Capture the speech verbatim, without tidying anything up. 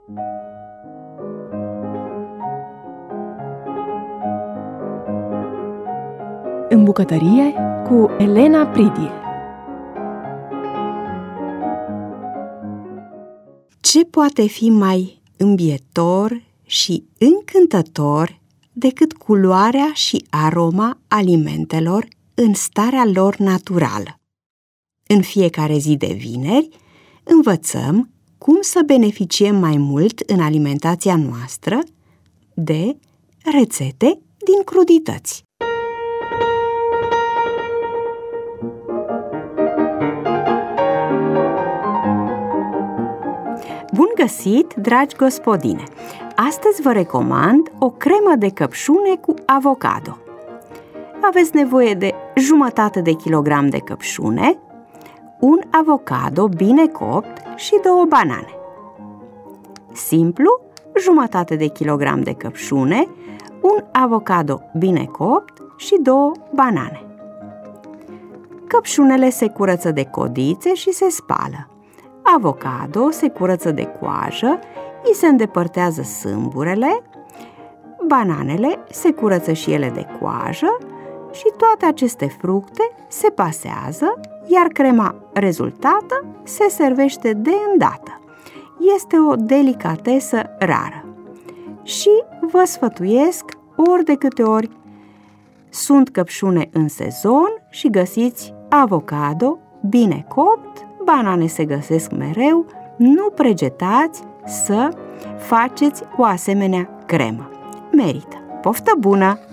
În bucătărie cu Elena Pridie. Ce poate fi mai îmbietor și încântător decât culoarea și aroma alimentelor în starea lor naturală? În fiecare zi de vineri învățăm cum să beneficiem mai mult în alimentația noastră de rețete din crudități. Bun găsit, dragi gospodine! Astăzi vă recomand o cremă de căpșune cu avocado. Aveți nevoie de jumătate de kilogram de căpșune, un avocado bine copt și două banane. Simplu, jumătate de kilogram de căpșune, un avocado bine copt și două banane. Căpșunele se curăță de codițe și se spală. Avocado se curăță de coajă, îi se îndepărtează sâmburele, bananele se curăță și ele de coajă și toate aceste fructe se pasează, iar crema rezultată se servește de îndată. Este o delicatesă rară și vă sfătuiesc ori de câte ori sunt căpșune în sezon și găsiți avocado bine copt, banane se găsesc mereu, nu pregetați să faceți o asemenea cremă. Merită! Poftă bună!